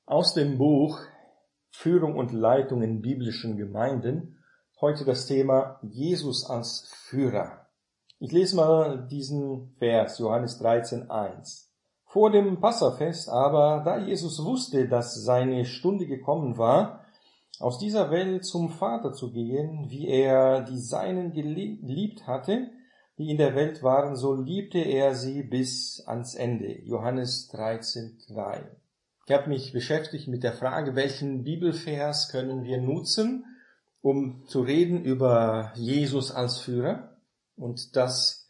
Aus dem Buch Führung und Leitung in biblischen Gemeinden. Heute das Thema Jesus als Führer. Ich lese mal diesen Vers, Johannes 13,1. Vor dem Passafest aber, da Jesus wusste, dass seine Stunde gekommen war, aus dieser Welt zum Vater zu gehen, wie er die Seinen geliebt hatte, die in der Welt waren, so liebte er sie bis ans Ende. Johannes 13,3. Ich habe mich beschäftigt mit der Frage, welchen Bibelvers können wir nutzen, um zu reden über Jesus als Führer. Und das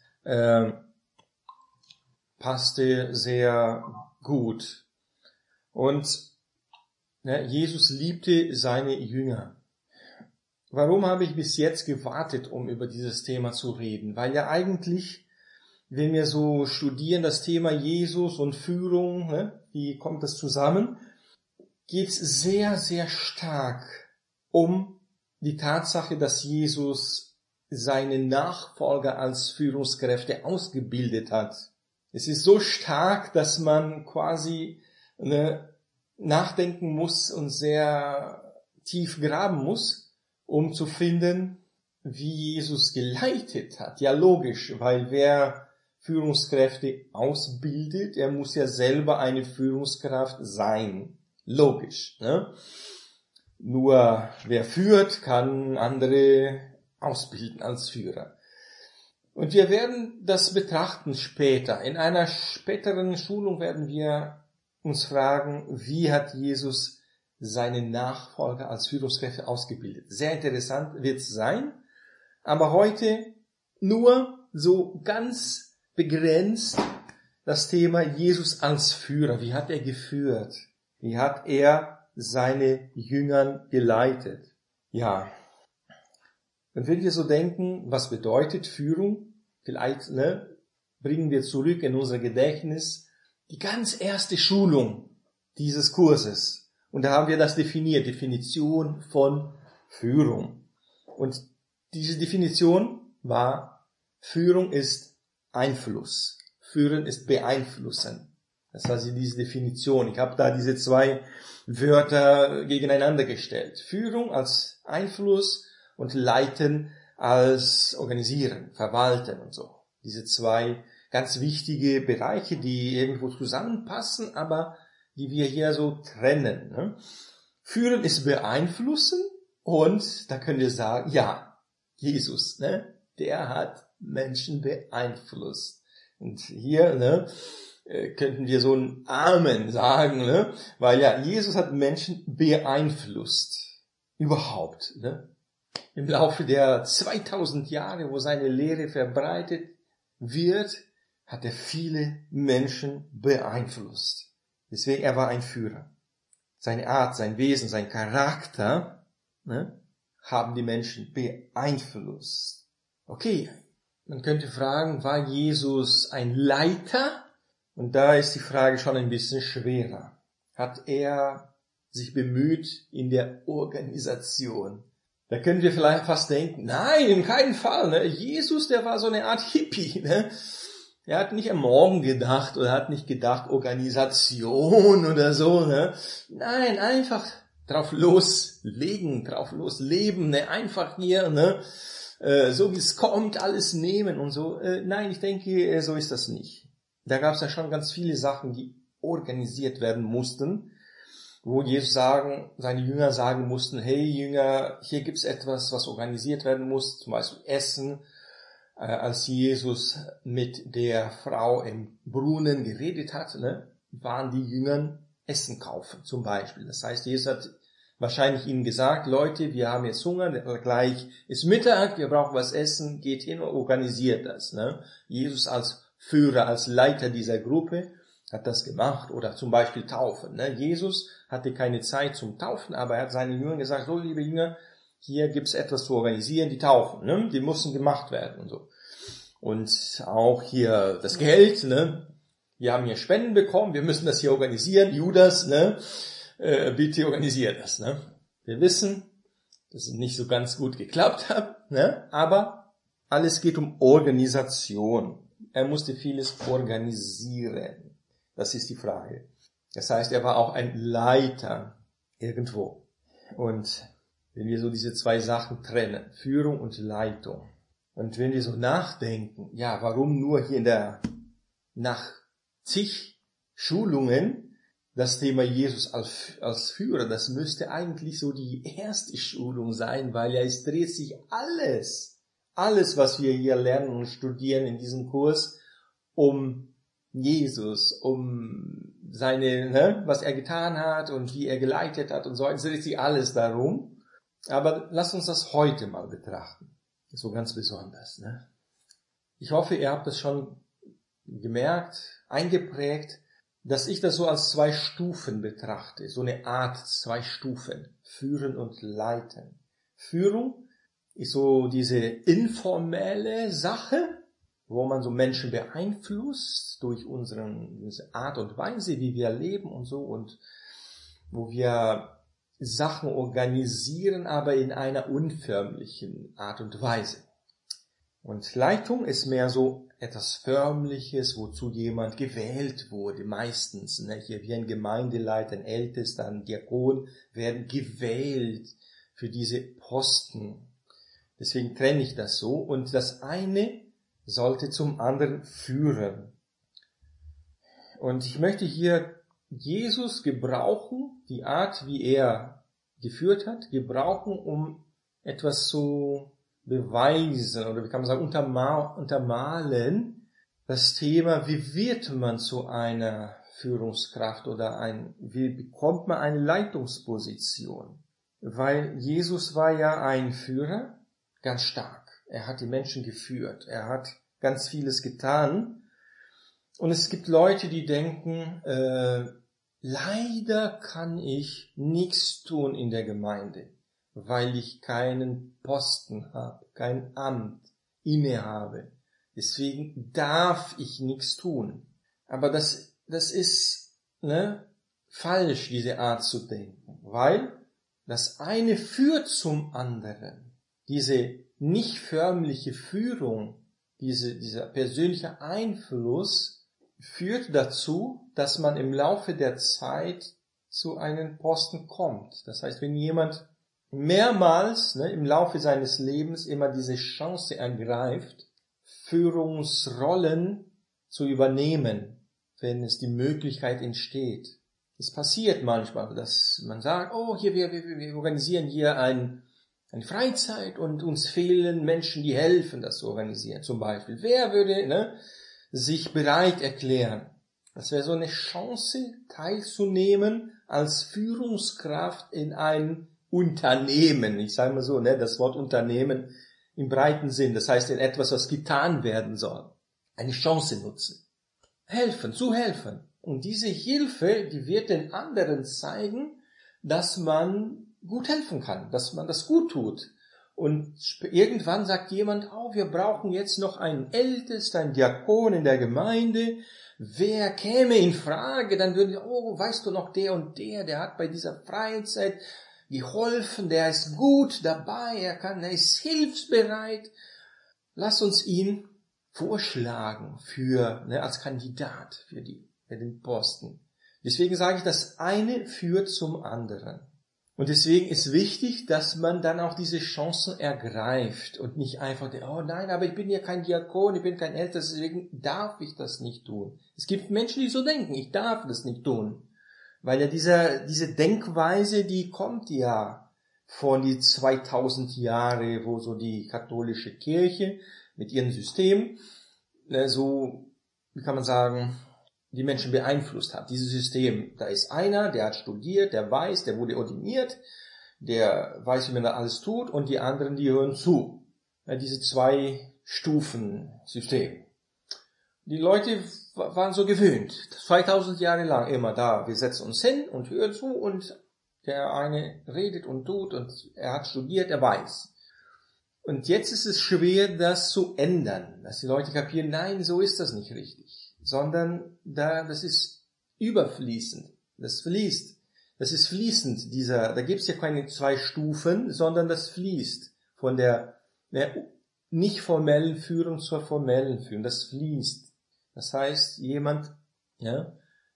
passte sehr gut. Und Jesus liebte seine Jünger. Warum habe ich bis jetzt gewartet, um über dieses Thema zu reden? Weil ja eigentlich, wenn wir so studieren, das Thema Jesus und Führung, wie kommt das zusammen, geht es sehr, sehr stark um die Tatsache, dass Jesus seine Nachfolger als Führungskräfte ausgebildet hat. Es ist so stark, dass man quasi nachdenken muss und sehr tief graben muss, um zu finden, wie Jesus geleitet hat. Ja, logisch, weil wer Führungskräfte ausbildet, er muss ja selber eine Führungskraft sein. Logisch, ne? Nur wer führt, kann andere ausbilden als Führer. Und wir werden das betrachten später. In einer späteren Schulung werden wir uns fragen, wie hat Jesus seine Nachfolger als Führungskräfte ausgebildet. Sehr interessant wird es sein, aber heute nur so ganz begrenzt das Thema Jesus als Führer. Wie hat er geführt? Wie hat er seine Jünger geleitet? Ja, und wenn wir so denken, was bedeutet Führung? Vielleicht bringen wir zurück in unser Gedächtnis die ganz erste Schulung dieses Kurses. Und da haben wir das definiert, Definition von Führung. Und diese Definition war, Führung ist Einfluss. Führen ist beeinflussen. Das war diese Definition. Ich habe da diese zwei Wörter gegeneinander gestellt. Führung als Einfluss und Leiten als Organisieren, Verwalten und so. Diese zwei ganz wichtige Bereiche, die irgendwo zusammenpassen, aber die wir hier so trennen. Führen ist beeinflussen und da können wir sagen, ja, Jesus, der hat Menschen beeinflusst. Und hier könnten wir so ein Amen sagen, weil ja, Jesus hat Menschen beeinflusst. Überhaupt. Im Laufe der 2000 Jahre, wo seine Lehre verbreitet wird, hat er viele Menschen beeinflusst. Deswegen, er war ein Führer. Seine Art, sein Wesen, sein Charakter haben die Menschen beeinflusst. Okay, man könnte fragen, war Jesus ein Leiter? Und da ist die Frage schon ein bisschen schwerer. Hat er sich bemüht in der Organisation? Da können wir vielleicht fast denken, nein, in keinem Fall. Jesus, der war so eine Art Hippie. Er hat nicht am Morgen gedacht oder hat nicht gedacht, Organisation oder so. Nein, einfach drauf loslegen, drauf losleben. Einfach hier, so wie es kommt, alles nehmen und so. Nein, ich denke, so ist das nicht. Da gab es ja schon ganz viele Sachen, die organisiert werden mussten, wo Jesus seine Jünger sagen mussten, hey Jünger, hier gibt's etwas, was organisiert werden muss, zum Beispiel Essen. Als Jesus mit der Frau im Brunnen geredet hat, waren die Jünger Essen kaufen, zum Beispiel. Das heißt, Jesus hat wahrscheinlich ihnen gesagt, Leute, wir haben jetzt Hunger, gleich ist Mittag, wir brauchen was essen, geht hin und organisiert das. Jesus als Führer, als Leiter dieser Gruppe hat das gemacht, oder zum Beispiel Taufen. Jesus hatte keine Zeit zum Taufen, aber er hat seinen Jüngern gesagt, so liebe Jünger, hier gibt's etwas zu organisieren, die Taufen, die mussten gemacht werden und so. Und auch hier das Geld, wir haben hier Spenden bekommen, wir müssen das hier organisieren, Judas, bitte organisiert das, Wir wissen, dass es nicht so ganz gut geklappt hat, aber alles geht um Organisation. Er musste vieles organisieren. Das ist die Frage. Das heißt, er war auch ein Leiter irgendwo. Und wenn wir so diese zwei Sachen trennen, Führung und Leitung, und wenn wir so nachdenken, ja, warum nur hier nach zig Schulungen das Thema Jesus als Führer, das müsste eigentlich so die erste Schulung sein, weil ja es dreht sich alles, was wir hier lernen und studieren in diesem Kurs, um Jesus, um seine, was er getan hat und wie er geleitet hat und so, es dreht sich alles darum. Aber lass uns das heute mal betrachten. So ganz besonders, ne? Ich hoffe, ihr habt das schon gemerkt, eingeprägt, dass ich das so als 2 Stufen betrachte. So eine Art 2 Stufen. Führen und leiten. Führung ist so diese informelle Sache, wo man so Menschen beeinflusst durch unsere Art und Weise, wie wir leben und so, und wo wir Sachen organisieren, aber in einer unförmlichen Art und Weise. Und Leitung ist mehr so etwas Förmliches, wozu jemand gewählt wurde, meistens. Hier wie ein Gemeindeleiter, ein Ältester, ein Diakon werden gewählt für diese Posten. Deswegen trenne ich das so. Und das eine sollte zum anderen führen. Und ich möchte hier Jesus gebrauchen, die Art, wie er geführt hat, gebrauchen, um etwas zu beweisen, oder wie kann man sagen, untermalen, das Thema, wie wird man zu einer Führungskraft oder wie bekommt man eine Leitungsposition? Weil Jesus war ja ein Führer, ganz stark. Er hat die Menschen geführt, er hat ganz vieles getan. Und es gibt Leute, die denken, leider kann ich nichts tun in der Gemeinde, weil ich keinen Posten habe, kein Amt innehabe. Deswegen darf ich nichts tun. Aber das ist falsch, diese Art zu denken, weil das eine führt zum anderen. Diese nicht förmliche Führung, dieser persönliche Einfluss führt dazu, dass man im Laufe der Zeit zu einem Posten kommt. Das heißt, wenn jemand mehrmals im Laufe seines Lebens immer diese Chance ergreift, Führungsrollen zu übernehmen, wenn es die Möglichkeit entsteht. Es passiert manchmal, dass man sagt, wir organisieren hier eine Freizeit und uns fehlen Menschen, die helfen, das zu organisieren. Zum Beispiel, wer würde sich bereit erklären? Das wäre so eine Chance, teilzunehmen als Führungskraft in einem Unternehmen. Ich sage mal so, das Wort Unternehmen im breiten Sinn. Das heißt in etwas, was getan werden soll. Eine Chance nutzen. Zu helfen. Und diese Hilfe, die wird den anderen zeigen, dass man gut helfen kann, dass man das gut tut. Und irgendwann sagt jemand, wir brauchen jetzt noch einen Ältesten, einen Diakon in der Gemeinde. Wer käme in Frage? Dann würden wir, weißt du noch, der und der hat bei dieser Freizeit geholfen, der ist gut dabei, er ist hilfsbereit. Lass uns ihn vorschlagen als Kandidat für den Posten. Deswegen sage ich, das eine führt zum anderen. Und deswegen ist wichtig, dass man dann auch diese Chancen ergreift und nicht einfach, nein, aber ich bin ja kein Diakon, ich bin kein Ältester, deswegen darf ich das nicht tun. Es gibt Menschen, die so denken, ich darf das nicht tun. Weil ja diese Denkweise, die kommt ja von die 2000 Jahre, wo so die katholische Kirche mit ihrem System so, wie kann man sagen, die Menschen beeinflusst hat. Dieses System, da ist einer, der hat studiert, der weiß, der wurde ordiniert, der weiß, wie man da alles tut, und die anderen, die hören zu. Diese 2 Stufen System. Die Leute waren so gewöhnt, 2000 Jahre lang immer da. Wir setzen uns hin und hören zu, und der eine redet und tut, und er hat studiert, er weiß. Und jetzt ist es schwer, das zu ändern, dass die Leute kapieren, nein, so ist das nicht richtig, sondern das ist überfließend, das fließt, das ist fließend, da gibt es ja keine 2 Stufen, sondern das fließt von der nicht formellen Führung zur formellen Führung, das fließt. Das heißt, jemand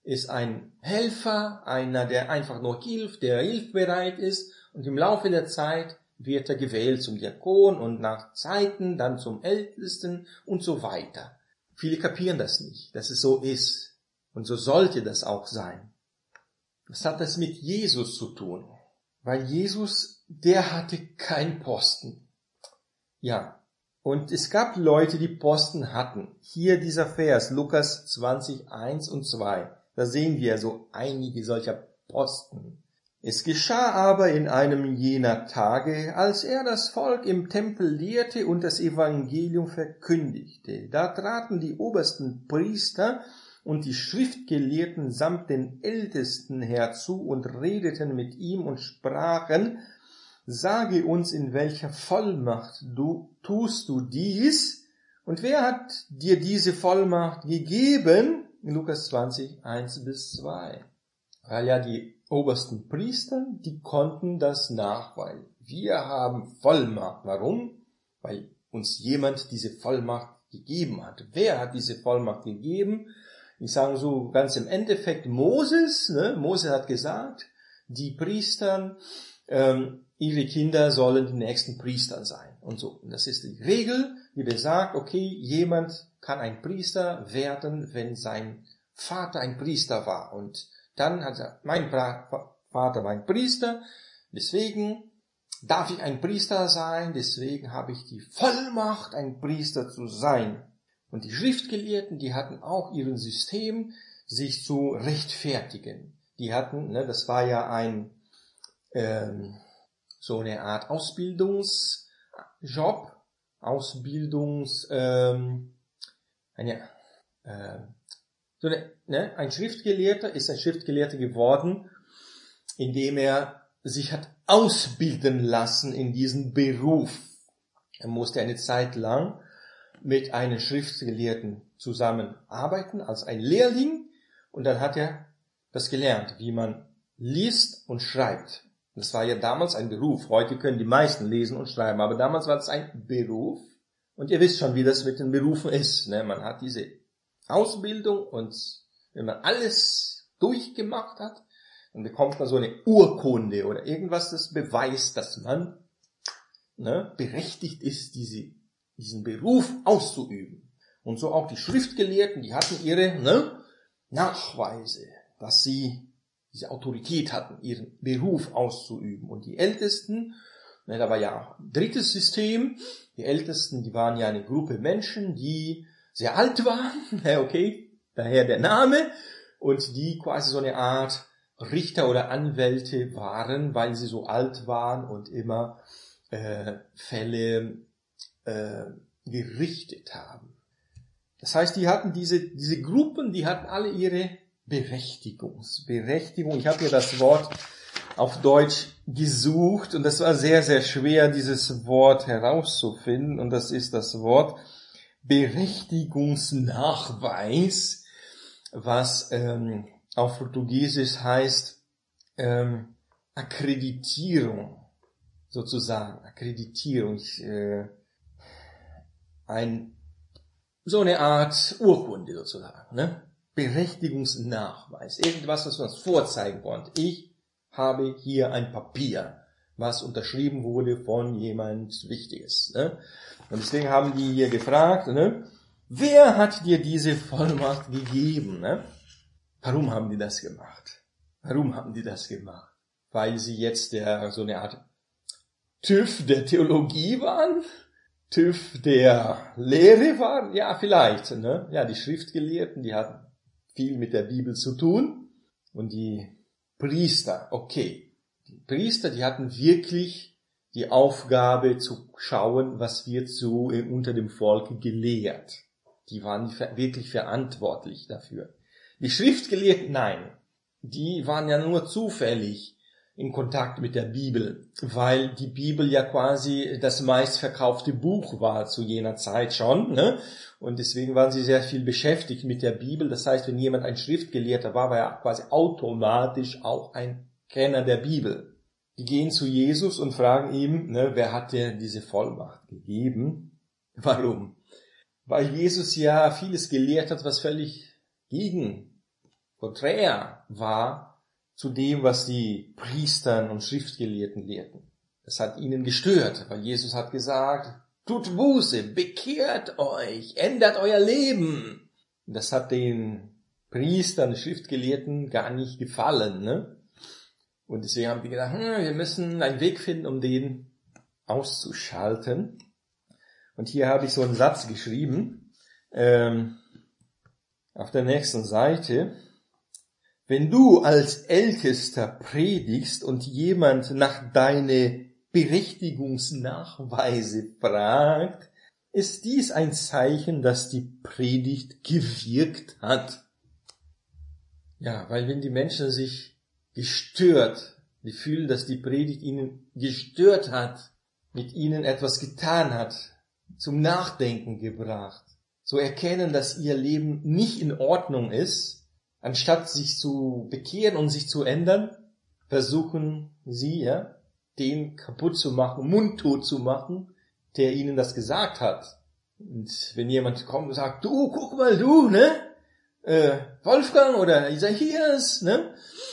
ist ein Helfer, einer, der einfach nur hilft, der hilfsbereit ist, und im Laufe der Zeit wird er gewählt zum Diakon und nach Zeiten dann zum Ältesten und so weiter. Viele kapieren das nicht, dass es so ist. Und so sollte das auch sein. Was hat das mit Jesus zu tun? Weil Jesus, der hatte keinen Posten. Ja, und es gab Leute, die Posten hatten. Hier dieser Vers, Lukas 20, 1 und 2. Da sehen wir so einige solcher Posten. Es geschah aber in einem jener Tage, als er das Volk im Tempel lehrte und das Evangelium verkündigte. Da traten die obersten Priester und die Schriftgelehrten samt den Ältesten herzu und redeten mit ihm und sprachen: Sage uns, in welcher Vollmacht tust du dies? Und wer hat dir diese Vollmacht gegeben? Lukas 20, 1 bis 2. Weil ja die obersten Priester, die konnten das nachweisen. Wir haben Vollmacht. Warum? Weil uns jemand diese Vollmacht gegeben hat. Wer hat diese Vollmacht gegeben? Ich sage so ganz im Endeffekt Moses. Moses hat gesagt, die Priester, ihre Kinder sollen die nächsten Priester sein. Und so. Und das ist die Regel, die besagt, okay, jemand kann ein Priester werden, wenn sein Vater ein Priester war. Und dann hat er, mein Vater war ein Priester, deswegen darf ich ein Priester sein, deswegen habe ich die Vollmacht, ein Priester zu sein. Und die Schriftgelehrten, die hatten auch ihren System, sich zu rechtfertigen. Die hatten, das war ja so eine Art Ausbildungsjob, ein Schriftgelehrter ist ein Schriftgelehrter geworden, indem er sich hat ausbilden lassen in diesen Beruf. Er musste eine Zeit lang mit einem Schriftgelehrten zusammenarbeiten als ein Lehrling, und dann hat er das gelernt, wie man liest und schreibt. Das war ja damals ein Beruf. Heute können die meisten lesen und schreiben, aber damals war es ein Beruf. Und ihr wisst schon, wie das mit den Berufen ist. Man hat diese Ausbildung, und wenn man alles durchgemacht hat, dann bekommt man so eine Urkunde oder irgendwas, das beweist, dass man berechtigt ist, diesen Beruf auszuüben. Und so auch die Schriftgelehrten, die hatten ihre Nachweise, dass sie diese Autorität hatten, ihren Beruf auszuüben. Und die Ältesten, da war ja auch ein drittes System, die Ältesten, die waren ja eine Gruppe Menschen, die sehr alt waren, okay, daher der Name, und die quasi so eine Art Richter oder Anwälte waren, weil sie so alt waren und immer Fälle gerichtet haben. Das heißt, die hatten diese Gruppen, die hatten alle ihre Berechtigung. Ich habe hier das Wort auf Deutsch gesucht, und das war sehr, sehr schwer, dieses Wort herauszufinden, und das ist das Wort Berechtigungsnachweis, was auf Portugiesisch heißt Akkreditierung, sozusagen, Akkreditierung, so eine Art Urkunde sozusagen, Berechtigungsnachweis, irgendwas, was man vorzeigen konnte. Ich habe hier ein Papier, was unterschrieben wurde von jemand Wichtiges. Und deswegen haben die hier gefragt, wer hat dir diese Vollmacht gegeben? Warum haben die das gemacht? Weil sie jetzt so eine Art TÜV der Theologie waren? TÜV der Lehre waren? Ja, vielleicht. Ja, die Schriftgelehrten, die hatten viel mit der Bibel zu tun. Und die Priester, okay. Die Priester, die hatten wirklich die Aufgabe zu schauen, was wird so unter dem Volk gelehrt. Die waren wirklich verantwortlich dafür. Die Schriftgelehrten, nein. Die waren ja nur zufällig in Kontakt mit der Bibel, weil die Bibel ja quasi das meistverkaufte Buch war zu jener Zeit schon, Und deswegen waren sie sehr viel beschäftigt mit der Bibel. Das heißt, wenn jemand ein Schriftgelehrter war, war er quasi automatisch auch ein Kenner der Bibel. Die gehen zu Jesus und fragen ihm, wer hat dir diese Vollmacht gegeben? Warum? Weil Jesus ja vieles gelehrt hat, was völlig gegen konträr war zu dem, was die Priestern und Schriftgelehrten lehrten. Das hat ihnen gestört, weil Jesus hat gesagt, tut Buße, bekehrt euch, ändert euer Leben. Das hat den Priestern, Schriftgelehrten gar nicht gefallen, ne? Und deswegen haben die gedacht, wir müssen einen Weg finden, um den auszuschalten. Und hier habe ich so einen Satz geschrieben, auf der nächsten Seite. Wenn du als Ältester predigst und jemand nach deine Berechtigungsnachweise fragt, ist dies ein Zeichen, dass die Predigt gewirkt hat. Ja, weil wenn die Menschen sich gestört, die fühlen, dass die Predigt ihnen gestört hat, mit ihnen etwas getan hat, zum Nachdenken gebracht, so erkennen, dass ihr Leben nicht in Ordnung ist, anstatt sich zu bekehren und sich zu ändern, versuchen sie, den kaputt zu machen, mundtot zu machen, der ihnen das gesagt hat. Und wenn jemand kommt und sagt, du, guck mal, du, ne, Wolfgang oder Isaias, ne,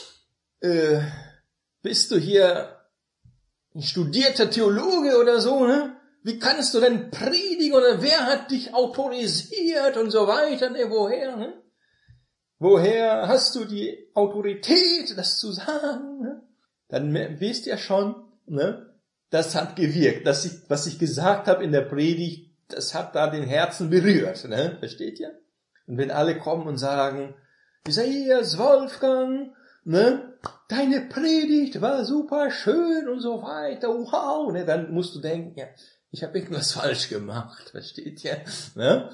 bist du hier ein studierter Theologe oder so, ne? Wie kannst du denn predigen oder wer hat dich autorisiert und so weiter, ne, woher, ne? Woher hast du die Autorität, das zu sagen, ne? Dann wisst ihr schon, ne, das hat gewirkt. Was ich gesagt habe in der Predigt, das hat da den Herzen berührt, ne? Versteht ihr? Und wenn alle kommen und sagen, Isaias, Wolfgang, ne, deine Predigt war super schön und so weiter, wow, ne, dann musst du denken, ja, ich habe irgendwas falsch gemacht, versteht ihr? Ne?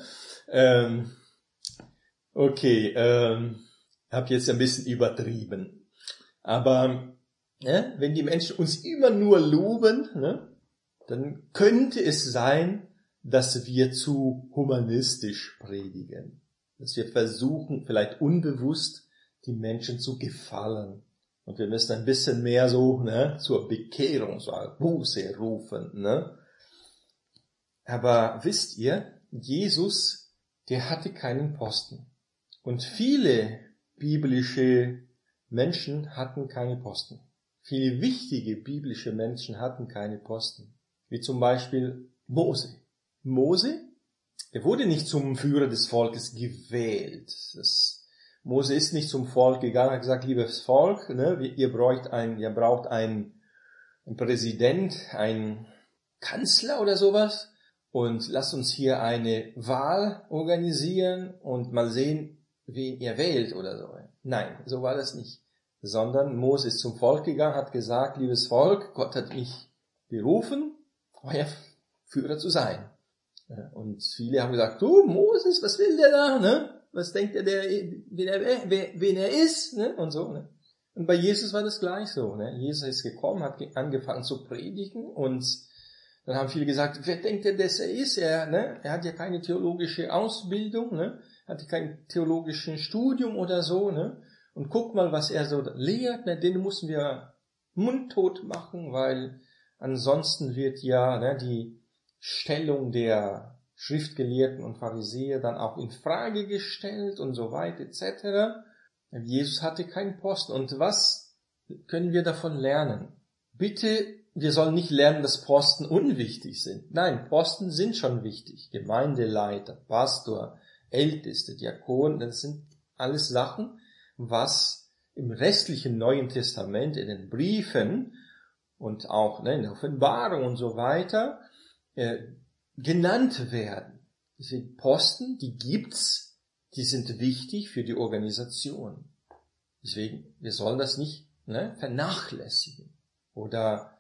Okay, habe jetzt ein bisschen übertrieben. Aber ne, wenn die Menschen uns immer nur loben, ne, dann könnte es sein, dass wir zu humanistisch predigen. Dass wir versuchen, vielleicht unbewusst, die Menschen zu gefallen. Und wir müssen ein bisschen mehr so, ne, zur Bekehrung, zur Buße rufen. Ne? Aber wisst ihr, Jesus, der hatte keinen Posten. Und viele biblische Menschen hatten keine Posten. Viele wichtige biblische Menschen hatten keine Posten. Wie zum Beispiel Mose. Mose, der wurde nicht zum Führer des Volkes gewählt. Mose ist nicht zum Volk gegangen, hat gesagt, liebes Volk, ne, ihr braucht einen Präsident, einen Kanzler oder sowas, und lasst uns hier eine Wahl organisieren und mal sehen, wen ihr wählt oder so. Nein, so war das nicht. Sondern Mose ist zum Volk gegangen, hat gesagt, liebes Volk, Gott hat mich berufen, euer Führer zu sein. Und viele haben gesagt, du, Moses, was will der da, ne? Was denkt er, wen er ist, ne? Und so, ne? Und bei Jesus war das gleich so, ne? Jesus ist gekommen, hat angefangen zu predigen und dann haben viele gesagt, wer denkt er, dass er ist? Er hat ja keine theologische Ausbildung, ne? Hat ja kein theologisches Studium oder so, ne? Und guck mal, was er so lehrt, ne? Den müssen wir mundtot machen, weil ansonsten wird ja, ne, die Stellung der Schriftgelehrten und Pharisäer dann auch in Frage gestellt und so weiter etc. Jesus hatte keinen Posten. Und was können wir davon lernen? Bitte, wir sollen nicht lernen, dass Posten unwichtig sind. Nein, Posten sind schon wichtig. Gemeindeleiter, Pastor, Älteste, Diakon, das sind alles Sachen, was im restlichen Neuen Testament, in den Briefen und auch in der Offenbarung und so weiter genannt werden. Diese Posten, die gibt's, die sind wichtig für die Organisation. Deswegen, wir sollen das nicht vernachlässigen oder,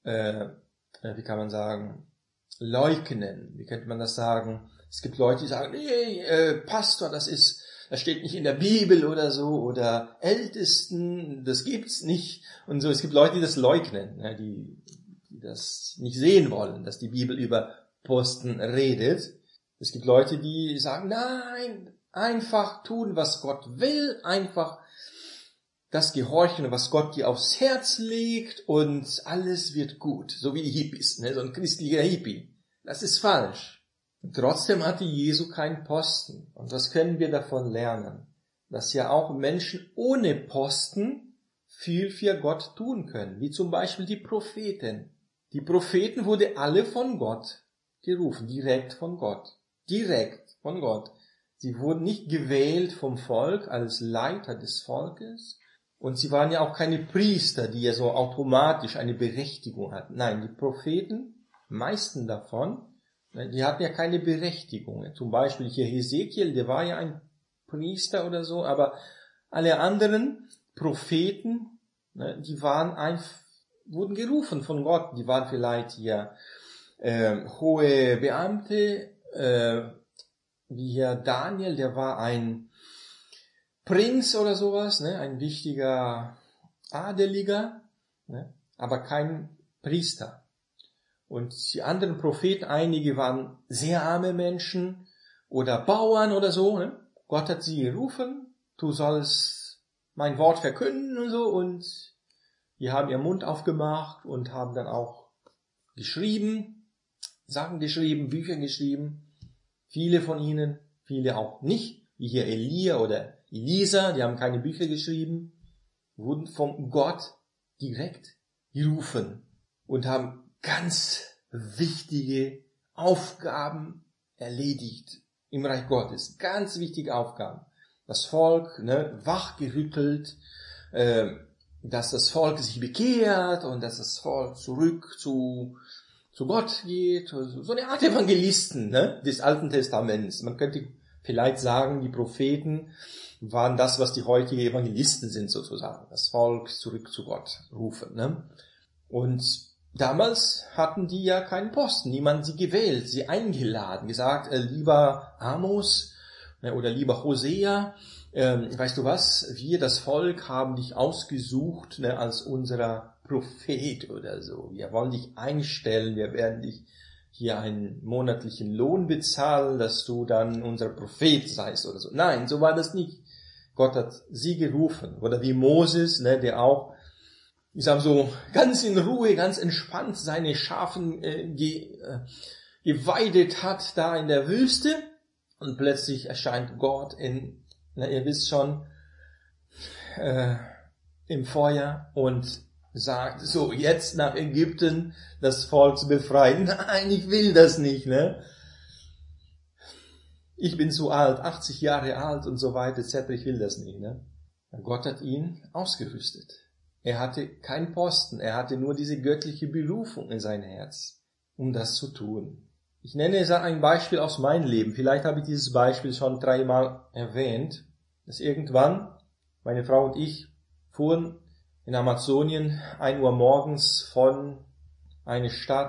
wie kann man sagen, leugnen. Wie könnte man das sagen? Es gibt Leute, die sagen, nee, Pastor, das steht nicht in der Bibel oder so, oder Ältesten, das gibt's nicht und so. Es gibt Leute, die das leugnen, die das nicht sehen wollen, dass die Bibel über Posten redet. Es gibt Leute, die sagen, nein, einfach tun, was Gott will, einfach das gehorchen, was Gott dir aufs Herz legt und alles wird gut. So wie die Hippies, so ein christlicher Hippie. Das ist falsch. Und trotzdem hatte Jesu keinen Posten. Und was können wir davon lernen? dass ja auch Menschen ohne Posten viel für Gott tun können, wie zum Beispiel die Propheten. Die Propheten wurden alle von Gott gerufen, direkt von Gott. Direkt von Gott. Sie wurden nicht gewählt vom Volk als Leiter des Volkes. Und sie waren ja auch keine Priester, die ja so automatisch eine Berechtigung hatten. Nein, die Propheten, meisten davon, die hatten ja keine Berechtigung. Zum Beispiel hier Hesekiel, der war ja ein Priester oder so, aber alle anderen Propheten, die wurden gerufen von Gott. Die waren vielleicht hier hohe Beamte, wie hier Daniel, der war ein Prinz oder sowas, ein wichtiger Adeliger, aber kein Priester. Und die anderen Propheten, einige waren sehr arme Menschen oder Bauern oder so. Gott hat sie gerufen, du sollst mein Wort verkünden und so. Und die haben ihren Mund aufgemacht und haben dann auch geschrieben, Sachen geschrieben, Bücher geschrieben. Viele von ihnen, viele auch nicht, wie hier Elia oder Elisa, die haben keine Bücher geschrieben, wurden von Gott direkt gerufen und haben ganz wichtige Aufgaben erledigt im Reich Gottes. Ganz wichtige Aufgaben. Das Volk wachgerüttelt, dass das Volk sich bekehrt und dass das Volk zurück zu Gott geht. So eine Art Evangelisten des Alten Testaments. Man könnte vielleicht sagen, die Propheten waren das, was die heutigen Evangelisten sind sozusagen. Das Volk zurück zu Gott rufen. Und damals hatten die ja keinen Posten. Niemand sie gewählt, sie eingeladen, gesagt, lieber Amos oder lieber Hosea, weißt du was, wir, das Volk, haben dich ausgesucht als unserer Prophet oder so. Wir wollen dich einstellen, wir werden dich hier einen monatlichen Lohn bezahlen, dass du dann unser Prophet seist oder so. Nein, so war das nicht. Gott hat sie gerufen. Oder wie Moses, der auch, ich sag so, ganz in Ruhe, ganz entspannt seine Schafen geweidet hat da in der Wüste. Und plötzlich erscheint Gott ihr wisst schon, im Feuer und sagt, so, jetzt nach Ägypten das Volk zu befreien. Nein, ich will das nicht, Ich bin zu alt, 80 Jahre alt und so weiter, etc. Ich will das nicht, Und Gott hat ihn ausgerüstet. Er hatte keinen Posten, er hatte nur diese göttliche Berufung in sein Herz, um das zu tun. Ich nenne ein Beispiel aus meinem Leben. Vielleicht habe ich dieses Beispiel schon 3-mal erwähnt, dass irgendwann meine Frau und ich fuhren in Amazonien 1 Uhr morgens von einer Stadt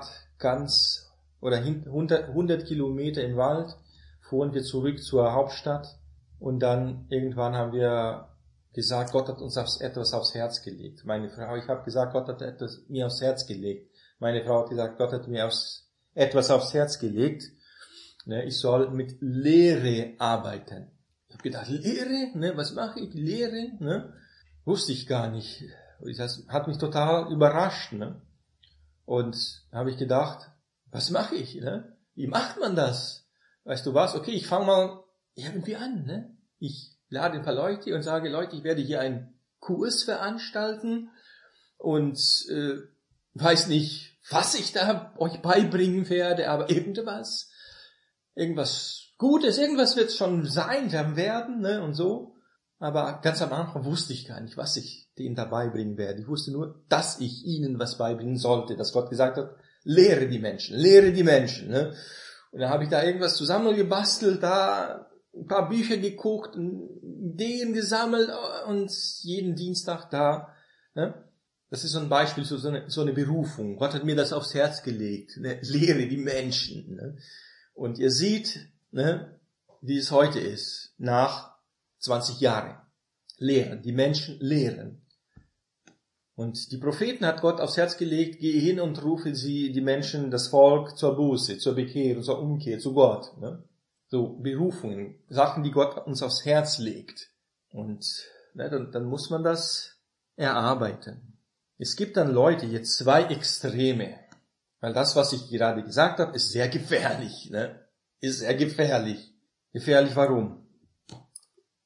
100 Kilometer im Wald, fuhren wir zurück zur Hauptstadt und dann irgendwann haben wir gesagt, Gott hat uns etwas aufs Herz gelegt. Meine Frau, ich habe gesagt, Gott hat etwas mir aufs Herz gelegt. Meine Frau hat gesagt, Gott hat mir etwas aufs Herz gelegt. Ich soll mit Lehre arbeiten. Ich habe gedacht, Lehre? Was mache ich? Lehre? Wusste ich gar nicht. Das hat mich total überrascht. Und habe ich gedacht, was mache ich? Wie macht man das? Weißt du was? Okay, ich fange mal irgendwie an. Ich lade ein paar Leute und sage, Leute, ich werde hier einen Kurs veranstalten und weiß nicht, was ich da euch beibringen werde, aber irgendwas Gutes, irgendwas wird es schon sein, werden, und so. Aber ganz am Anfang wusste ich gar nicht, was ich denen da beibringen werde. Ich wusste nur, dass ich ihnen was beibringen sollte, dass Gott gesagt hat, lehre die Menschen. Und dann habe ich da irgendwas zusammengebastelt, da ein paar Bücher geguckt, Ideen gesammelt und jeden Dienstag da. Das ist so ein Beispiel, so eine Berufung. Gott hat mir das aufs Herz gelegt. Lehre die Menschen. Und ihr seht, wie es heute ist, nach 20 Jahren. Lehren, die Menschen lehren. Und die Propheten hat Gott aufs Herz gelegt, gehe hin und rufe die Menschen, das Volk zur Buße, zur Bekehrung, zur Umkehr, zu Gott. So Berufungen, Sachen, die Gott uns aufs Herz legt. Und dann muss man das erarbeiten. Es gibt dann Leute, hier 2 Extreme. Weil das, was ich gerade gesagt habe, ist sehr gefährlich. Ist sehr gefährlich. Gefährlich warum?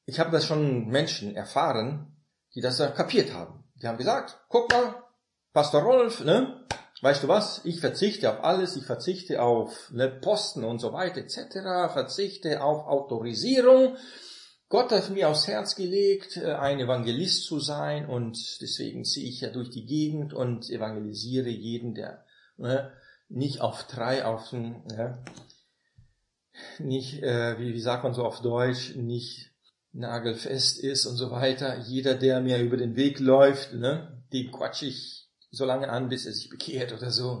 ich habe das schon Menschen erfahren, die das kapiert haben. Die haben gesagt, guck mal, Pastor Rolf, ne? Weißt du was? Ich verzichte auf alles, ich verzichte auf Posten und so weiter etc., verzichte auf Autorisierung. Gott hat mir aufs Herz gelegt, ein Evangelist zu sein und deswegen ziehe ich ja durch die Gegend und evangelisiere jeden, der nicht nicht, wie sagt man so auf Deutsch, nicht nagelfest ist und so weiter. Jeder, der mir über den Weg läuft, den quatsch ich so lange an, bis er sich bekehrt oder so.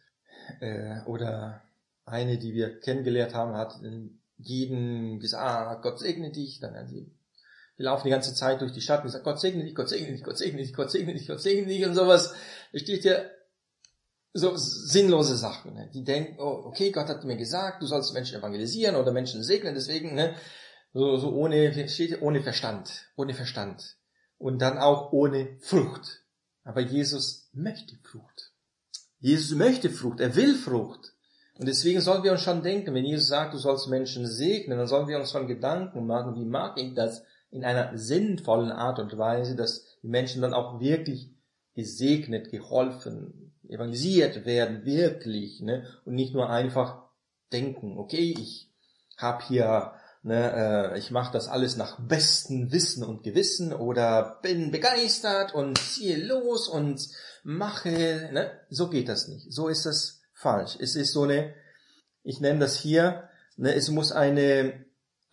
Oder eine, die wir kennengelernt haben, hat jeden gesagt, Gott segne dich. Dann wir laufen die ganze Zeit durch die Stadt und sagen, Gott segne dich, Gott segne dich, Gott segne dich, Gott segne dich, Gott segne dich und sowas. Da steht ja so sinnlose Sachen. Die denken, oh, okay, Gott hat mir gesagt, du sollst Menschen evangelisieren oder Menschen segnen, deswegen, so ohne Verstand. Und dann auch ohne Frucht. Aber Jesus möchte Frucht. Jesus möchte Frucht, er will Frucht. Und deswegen sollen wir uns schon denken, wenn Jesus sagt, du sollst Menschen segnen, dann sollen wir uns schon Gedanken machen, wie mag ich das in einer sinnvollen Art und Weise, dass die Menschen dann auch wirklich gesegnet, geholfen, evangelisiert werden, wirklich, und nicht nur einfach denken, okay, ich habe hier ich mache das alles nach bestem Wissen und Gewissen oder bin begeistert und ziehe los und mache, so geht das nicht. So ist das falsch. Es ist so ich nenne das hier, es muss eine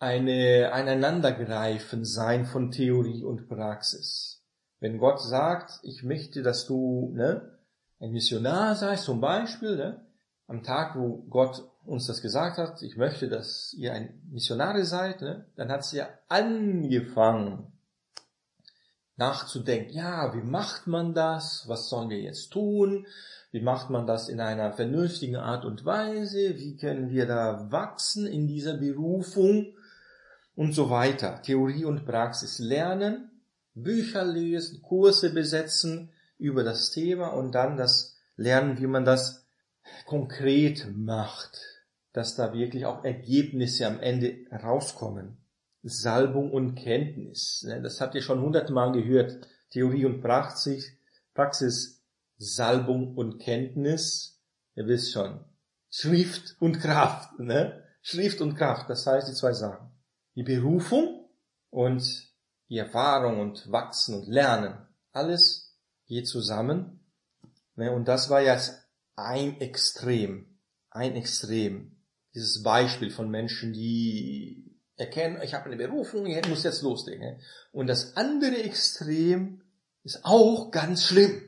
Aneinandergreifen sein von Theorie und Praxis. Wenn Gott sagt, ich möchte, dass du, ein Missionar seist, zum Beispiel, am Tag, wo Gott uns das gesagt hat, ich möchte, dass ihr ein Missionare seid, dann hat sie ja angefangen nachzudenken, ja, wie macht man das, was sollen wir jetzt tun, wie macht man das in einer vernünftigen Art und Weise, wie können wir da wachsen in dieser Berufung und so weiter. Theorie und Praxis lernen, Bücher lesen, Kurse besetzen über das Thema und dann das lernen, wie man das konkret macht, dass da wirklich auch Ergebnisse am Ende rauskommen. Salbung und Kenntnis. Das habt ihr schon 100-mal gehört. Theorie und Praxis, Salbung und Kenntnis. Ihr wisst schon. Schrift und Kraft. Schrift und Kraft, das heißt die zwei Sachen. Die Berufung und die Erfahrung und Wachsen und Lernen. Alles geht zusammen. Und das war jetzt ein Extrem. Dieses Beispiel von Menschen, die erkennen, ich habe eine Berufung, ich muss jetzt loslegen. Und das andere Extrem ist auch ganz schlimm.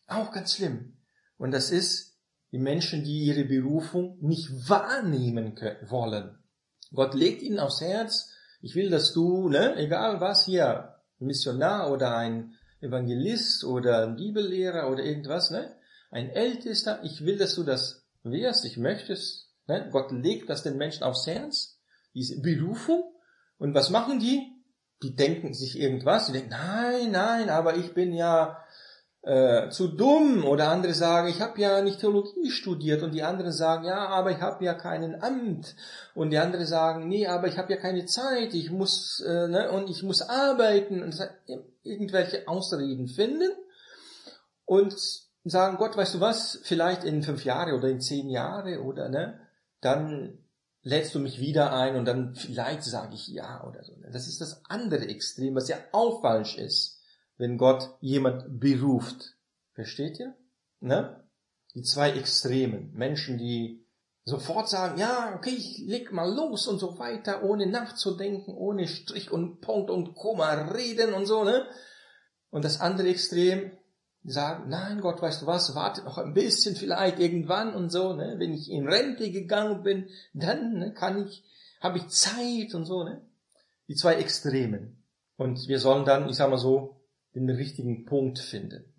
Und das ist die Menschen, die ihre Berufung nicht wahrnehmen wollen. Gott legt ihnen aufs Herz, ich will, dass du, egal was hier, ein Missionar oder ein Evangelist oder ein Bibellehrer oder irgendwas, ein Ältester, ich will, dass du das wirst, ich möchte es. Gott legt das den Menschen aufs Herz, diese Berufung. Und was machen die? Die denken sich irgendwas, die denken, nein, aber ich bin ja zu dumm. Oder andere sagen, ich habe ja nicht Theologie studiert. Und die anderen sagen, ja, aber ich habe ja keinen Amt. Und die anderen sagen, nee, aber ich habe ja keine Zeit, ich muss und ich muss arbeiten. Und irgendwelche Ausreden finden und sagen, Gott, weißt du was, vielleicht in 5 Jahre oder in 10 Jahre oder dann lädst du mich wieder ein und dann vielleicht sage ich ja oder so. Das ist das andere Extrem, was ja auch falsch ist, wenn Gott jemand beruft. Versteht ihr? Die zwei Extremen. Menschen, die sofort sagen, ja, okay, ich leg mal los und so weiter, ohne nachzudenken, ohne Strich und Punkt und Komma reden und so, Und das andere Extrem, die sagen, nein, Gott, weißt du was, wartet noch ein bisschen vielleicht irgendwann und so, wenn ich in Rente gegangen bin, dann habe ich Zeit und so, Die zwei Extremen. Und wir sollen dann, ich sag mal so, den richtigen Punkt finden,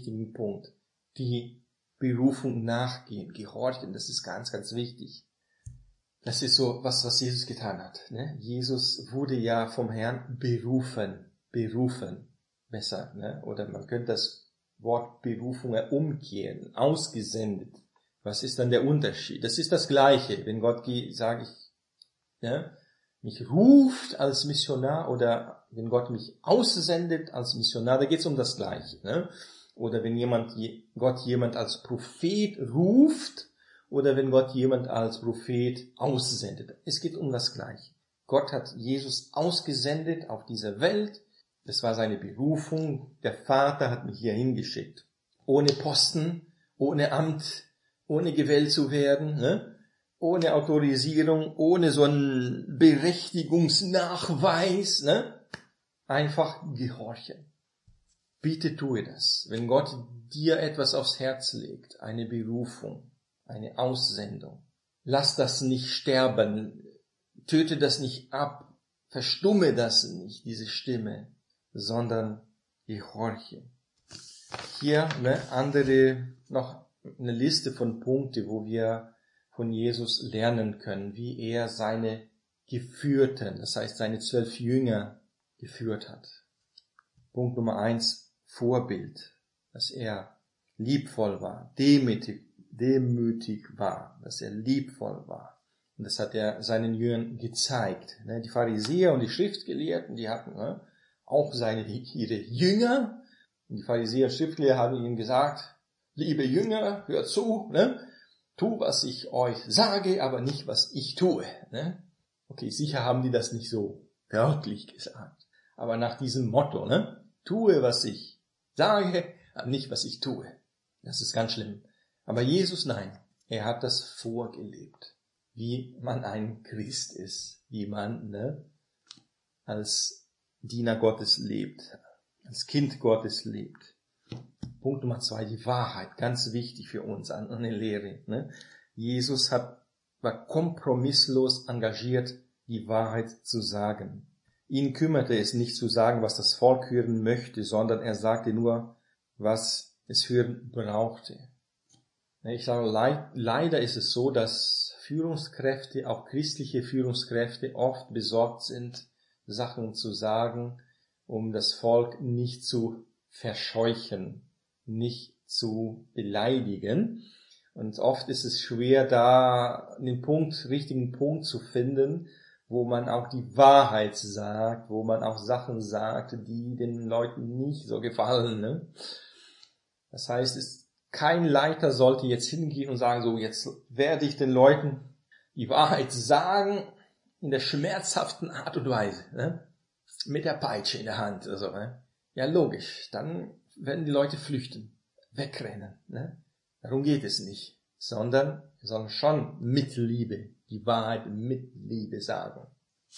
die Berufung nachgehen, gehorchen, das ist ganz, ganz wichtig. Das ist so was Jesus getan hat, Jesus wurde ja vom Herrn berufen, besser, oder man könnte das Wort Berufung umkehren, ausgesendet. Was ist dann der Unterschied? Das ist das Gleiche, wenn Gott sagt, mich ruft als Missionar oder wenn Gott mich aussendet als Missionar, da geht es um das Gleiche. Ne? Oder wenn Gott jemand als Prophet ruft oder wenn Gott jemand als Prophet aussendet. Es geht um das Gleiche. Gott hat Jesus ausgesendet auf diese Welt. Das war seine Berufung. Der Vater hat mich hier hingeschickt. Ohne Posten, ohne Amt, ohne gewählt zu werden, ne? Ohne Autorisierung, ohne so einen Berechtigungsnachweis, ne? Einfach gehorchen. Bitte tue das. Wenn Gott dir etwas aufs Herz legt, eine Berufung, eine Aussendung, lass das nicht sterben, töte das nicht ab, verstumme das nicht, diese Stimme, sondern gehorche. Hier noch eine Liste von Punkten, wo wir von Jesus lernen können, wie er seine Geführten, das heißt seine 12 Jünger geführt hat. Punkt Nummer 1, Vorbild, dass er liebvoll war, demütig war, dass er liebvoll war. Und das hat er seinen Jüngern gezeigt. Die Pharisäer und die Schriftgelehrten, die hatten auch ihre Jünger. Und die Pharisäer und Schriftgelehrten haben ihnen gesagt, liebe Jünger, hört zu, tu, was ich euch sage, aber nicht, was ich tue. Okay, sicher haben die das nicht so wörtlich gesagt. Aber nach diesem Motto, tue, was ich sage, aber nicht, was ich tue. Das ist ganz schlimm. Aber Jesus, nein, er hat das vorgelebt, wie man ein Christ ist, wie man als Diener Gottes lebt, als Kind Gottes lebt. Punkt Nummer 2, die Wahrheit, ganz wichtig für uns an eine Lehre. Jesus war kompromisslos engagiert, die Wahrheit zu sagen. Ihn kümmerte es nicht zu sagen, was das Volk hören möchte, sondern er sagte nur, was es hören brauchte. Ich sage, leider ist es so, dass Führungskräfte, auch christliche Führungskräfte, oft besorgt sind, Sachen zu sagen, um das Volk nicht zu verscheuchen, nicht zu beleidigen. Und oft ist es schwer, da den richtigen Punkt zu finden, wo man auch die Wahrheit sagt, wo man auch Sachen sagt, die den Leuten nicht so gefallen. Das heißt, kein Leiter sollte jetzt hingehen und sagen, so jetzt werde ich den Leuten die Wahrheit sagen, in der schmerzhaften Art und Weise, mit der Peitsche in der Hand. Also, Ja, logisch, dann werden die Leute flüchten, wegrennen. Darum geht es nicht, sondern wir sollen schon mit Liebe, die Wahrheit mit Liebe sagen.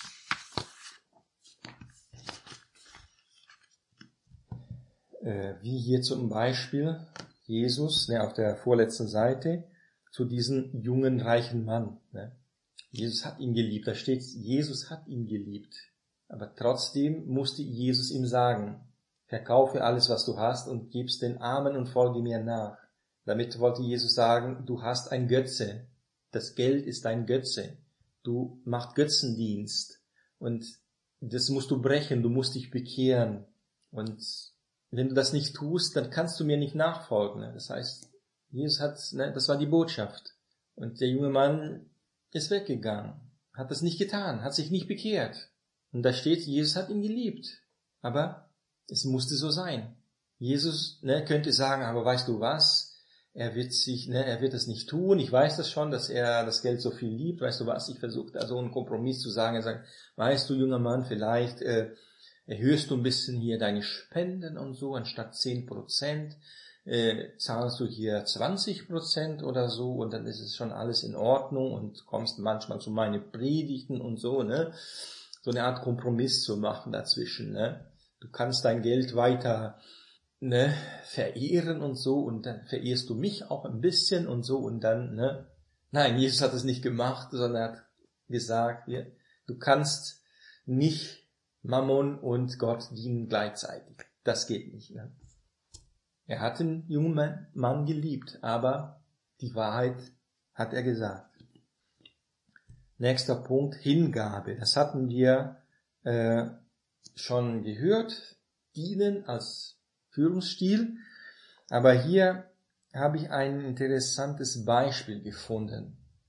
Wie hier zum Beispiel Jesus, auf der vorletzten Seite, zu diesem jungen, reichen Mann. Jesus hat ihn geliebt, da steht, Jesus hat ihn geliebt. Aber trotzdem musste Jesus ihm sagen, verkaufe alles, was du hast und gib's den Armen und folge mir nach. Damit wollte Jesus sagen, du hast ein Götze. Das Geld ist ein Götze. Du machst Götzendienst. Und das musst du brechen, du musst dich bekehren. Und wenn du das nicht tust, dann kannst du mir nicht nachfolgen. Das heißt, Jesus das war die Botschaft. Und der junge Mann ist weggegangen, hat das nicht getan, hat sich nicht bekehrt. Und da steht, Jesus hat ihn geliebt. Aber es musste so sein. Jesus könnte sagen, aber weißt du was? Er wird das nicht tun. Ich weiß das schon, dass er das Geld so viel liebt. Weißt du was? Ich versuche da so einen Kompromiss zu sagen. Er sagt, weißt du, junger Mann, vielleicht erhöhst du ein bisschen hier deine Spenden und so, anstatt 10%, zahlst du hier 20% oder so und dann ist es schon alles in Ordnung und kommst manchmal zu meinen Predigten und so, so eine Art Kompromiss zu machen dazwischen, Du kannst dein Geld weiter, verehren und so und dann verehrst du mich auch ein bisschen und so und dann, Nein, Jesus hat es nicht gemacht, sondern er hat gesagt, du kannst nicht Mammon und Gott dienen gleichzeitig. Das geht nicht. Er hat den jungen Mann geliebt, aber die Wahrheit hat er gesagt. Nächster Punkt, Hingabe. Das hatten wir schon gehört. Dienen als Führungsstil. Aber hier habe ich ein interessantes Beispiel gefunden.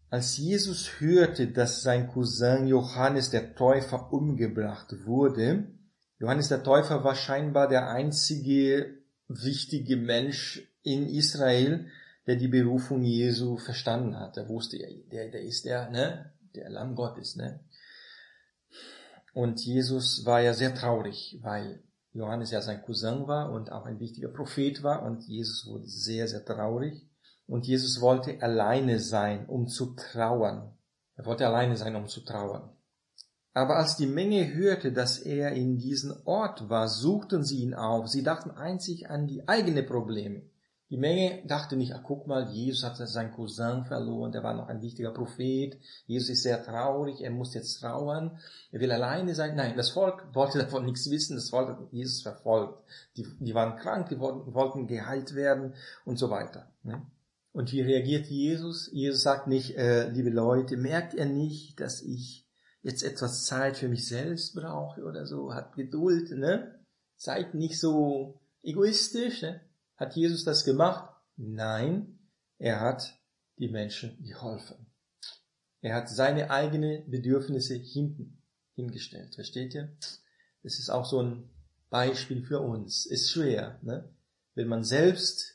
Als Jesus hörte, dass sein Cousin Johannes der Täufer umgebracht wurde, Johannes der Täufer war scheinbar der einzige wichtige Mensch in Israel, der die Berufung Jesu verstanden hat. Er wusste, der ist der Lamm Gottes, ne? Und Jesus war ja sehr traurig, weil Johannes ja sein Cousin war und auch ein wichtiger Prophet war, und Jesus wurde sehr, sehr traurig. Und Jesus wollte alleine sein, um zu trauern. Er wollte alleine sein, um zu trauern. Aber als die Menge hörte, dass er in diesem Ort war, suchten sie ihn auf. Sie dachten einzig an die eigenen Probleme. Die Menge dachte nicht, guck mal, Jesus hat seinen Cousin verloren, der war noch ein wichtiger Prophet. Jesus ist sehr traurig, er muss jetzt trauern, er will alleine sein. Nein, das Volk wollte davon nichts wissen, das Volk hat Jesus verfolgt. Die waren krank, die wollten geheilt werden und so weiter. Und wie reagiert Jesus? Jesus sagt nicht, liebe Leute, merkt ihr nicht, dass ich jetzt etwas Zeit für mich selbst brauche oder so? Habt Geduld, ne? Seid nicht so egoistisch, ne? Hat Jesus das gemacht? Nein, er hat die Menschen geholfen. Er hat seine eigenen Bedürfnisse hingestellt. Versteht ihr? Das ist auch so ein Beispiel für uns. Ist schwer, ne? Wenn man selbst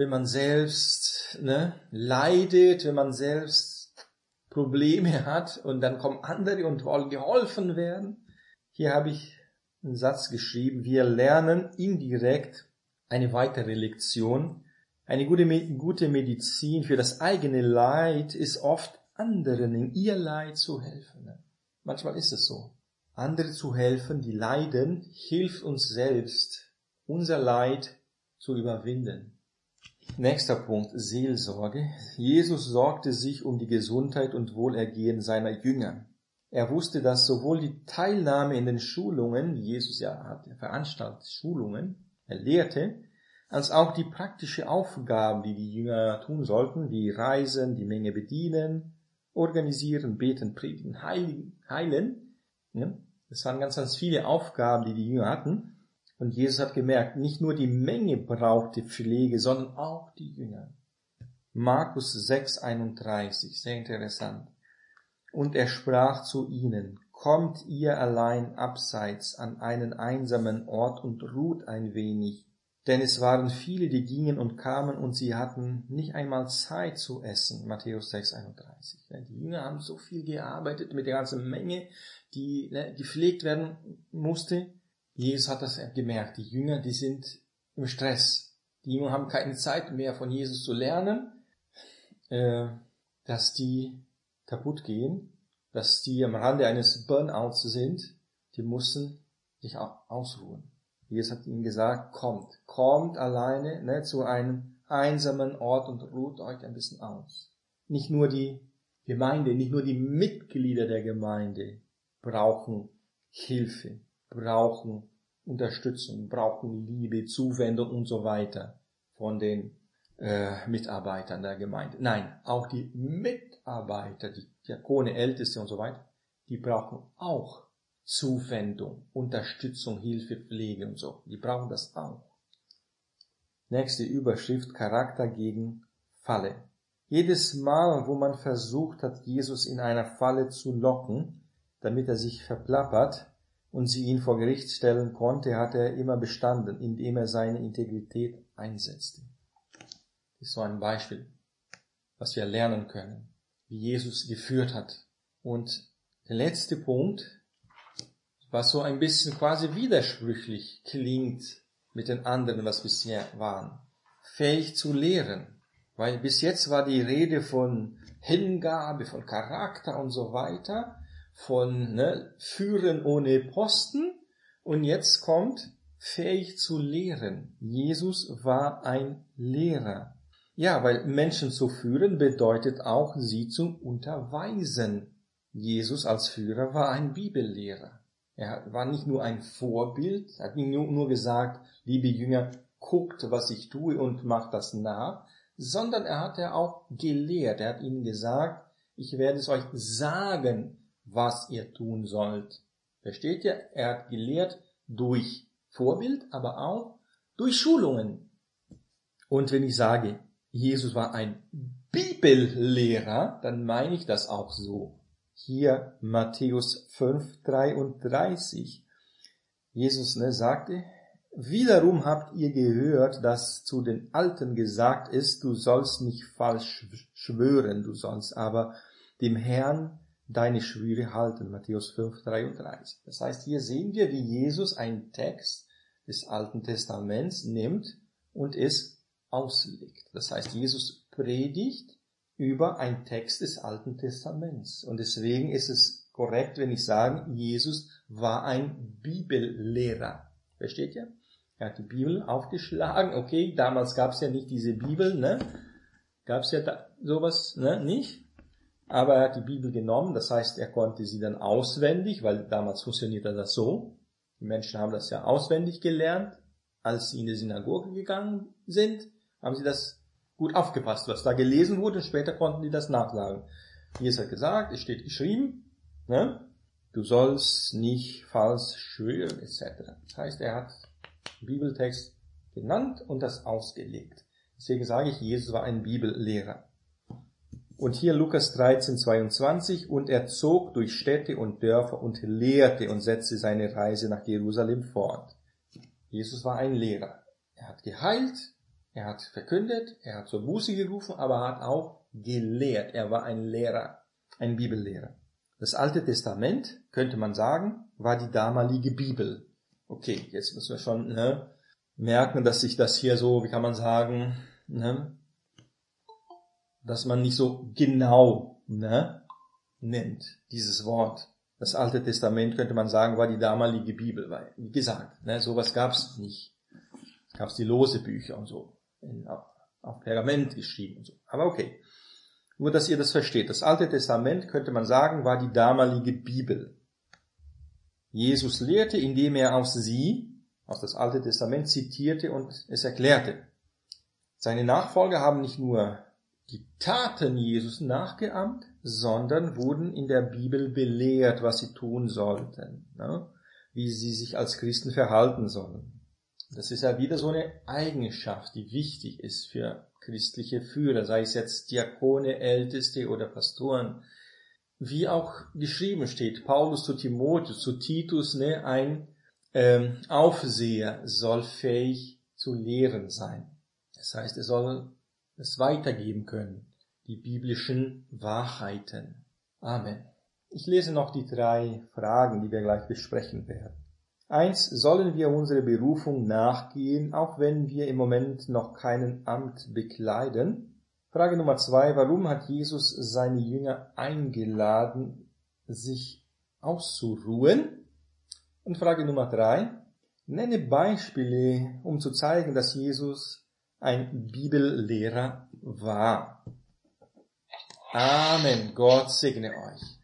leidet, wenn man selbst Probleme hat und dann kommen andere und wollen geholfen werden. Hier habe ich einen Satz geschrieben. Wir lernen indirekt eine weitere Lektion. Eine gute Medizin für das eigene Leid ist oft, anderen in ihr Leid zu helfen. Manchmal ist es so. Andere zu helfen, die leiden, hilft uns selbst, unser Leid zu überwinden. Nächster Punkt, Seelsorge. Jesus sorgte sich um die Gesundheit und Wohlergehen seiner Jünger. Er wusste, dass sowohl die Teilnahme in den Schulungen, die Jesus ja hatte, veranstaltet Schulungen, er lehrte, als auch die praktischen Aufgaben, die die Jünger tun sollten, wie reisen, die Menge bedienen, organisieren, beten, predigen, heilen. Ja, das waren ganz, ganz viele Aufgaben, die die Jünger hatten. Und Jesus hat gemerkt, nicht nur die Menge brauchte Pflege, sondern auch die Jünger. Markus 6,31, sehr interessant. Und er sprach zu ihnen, kommt ihr allein abseits an einen einsamen Ort und ruht ein wenig. Denn es waren viele, die gingen und kamen, und sie hatten nicht einmal Zeit zu essen. Matthäus 6,31. Die Jünger haben so viel gearbeitet mit der ganzen Menge, die gepflegt werden musste. Jesus hat das gemerkt. Die Jünger, die sind im Stress. Die Jünger haben keine Zeit mehr von Jesus zu lernen, dass die kaputt gehen, dass die am Rande eines Burnouts sind. Die müssen sich auch ausruhen. Jesus hat ihnen gesagt, kommt alleine zu einem einsamen Ort und ruht euch ein bisschen aus. Nicht nur die Gemeinde, nicht nur die Mitglieder der Gemeinde brauchen Hilfe, brauchen Unterstützung, brauchen Liebe, Zuwendung und so weiter von den Mitarbeitern der Gemeinde. Nein, auch die Mitarbeiter, die Diakone, Älteste und so weiter, die brauchen auch Zuwendung, Unterstützung, Hilfe, Pflege und so. Die brauchen das auch. Nächste Überschrift, Charakter gegen Falle. Jedes Mal, wo man versucht hat, Jesus in einer Falle zu locken, damit er sich verplappert und sie ihn vor Gericht stellen konnte, hat er immer bestanden, indem er seine Integrität einsetzte. Das ist so ein Beispiel, was wir lernen können, wie Jesus geführt hat. Und der letzte Punkt, was so ein bisschen quasi widersprüchlich klingt mit den anderen, was bisher waren. Fähig zu lehren. Weil bis jetzt war die Rede von Hingabe, von Charakter und so weiter, von Führen ohne Posten. Und jetzt kommt fähig zu lehren. Jesus war ein Lehrer. Ja, weil Menschen zu führen bedeutet auch, sie zu unterweisen. Jesus als Führer war ein Bibellehrer. Er war nicht nur ein Vorbild, er hat nicht nur gesagt, liebe Jünger, guckt, was ich tue und macht das nach, sondern er hat auch gelehrt. Er hat ihnen gesagt, ich werde es euch sagen, was ihr tun sollt. Versteht ihr? Er hat gelehrt durch Vorbild, aber auch durch Schulungen. Und wenn ich sage, Jesus war ein Bibellehrer, dann meine ich das auch so. Hier Matthäus 5,33. Jesus sagte, wiederum habt ihr gehört, dass zu den Alten gesagt ist, du sollst nicht falsch schwören, du sollst aber dem Herrn deine Schwüre halten. Matthäus 5,33. Das heißt, hier sehen wir, wie Jesus einen Text des Alten Testaments nimmt und es auslegt. Das heißt, Jesus predigt über einen Text des Alten Testaments. Und deswegen ist es korrekt, wenn ich sage, Jesus war ein Bibellehrer. Versteht ihr? Er hat die Bibel aufgeschlagen. Okay, damals gab es ja nicht diese Bibel, Gab es ja sowas, nicht? Aber er hat die Bibel genommen, das heißt, er konnte sie dann auswendig, weil damals funktionierte das so. Die Menschen haben das ja auswendig gelernt. Als sie in die Synagoge gegangen sind, haben sie das gut aufgepasst, was da gelesen wurde. Später konnten die das nachsagen. Jesus hat gesagt, es steht geschrieben, du sollst nicht falsch schwören, etc. Das heißt, er hat den Bibeltext genannt und das ausgelegt. Deswegen sage ich, Jesus war ein Bibellehrer. Und hier Lukas 13,22, und er zog durch Städte und Dörfer und lehrte und setzte seine Reise nach Jerusalem fort. Jesus war ein Lehrer. Er hat geheilt, er hat verkündet, er hat zur Buße gerufen, aber er hat auch gelehrt. Er war ein Lehrer, ein Bibellehrer. Das Alte Testament, könnte man sagen, war die damalige Bibel. Okay, jetzt müssen wir schon merken, dass sich das hier so, wie kann man sagen, dass man nicht so genau nennt, dieses Wort. Das Alte Testament, könnte man sagen, war die damalige Bibel, weil, wie gesagt, sowas gab's nicht. Gab's die lose Bücher und so, auf Pergament geschrieben und so. Aber okay, nur dass ihr das versteht. Das Alte Testament, könnte man sagen, war die damalige Bibel. Jesus lehrte, indem er aus das Alte Testament zitierte und es erklärte. Seine Nachfolger haben nicht nur die Taten Jesus nachgeahmt, sondern wurden in der Bibel belehrt, was sie tun sollten, wie sie sich als Christen verhalten sollen. Das ist ja wieder so eine Eigenschaft, die wichtig ist für christliche Führer, sei es jetzt Diakone, Älteste oder Pastoren. Wie auch geschrieben steht, Paulus zu Timotheus, zu Titus, ein Aufseher soll fähig zu lehren sein. Das heißt, er soll es weitergeben können, die biblischen Wahrheiten. Amen. Ich lese noch die 3 Fragen, die wir gleich besprechen werden. 1. Sollen wir unserer Berufung nachgehen, auch wenn wir im Moment noch kein Amt bekleiden? Frage Nummer 2. Warum hat Jesus seine Jünger eingeladen, sich auszuruhen? Und Frage Nummer 3. Nenne Beispiele, um zu zeigen, dass Jesus ein Bibellehrer war. Amen. Gott segne euch.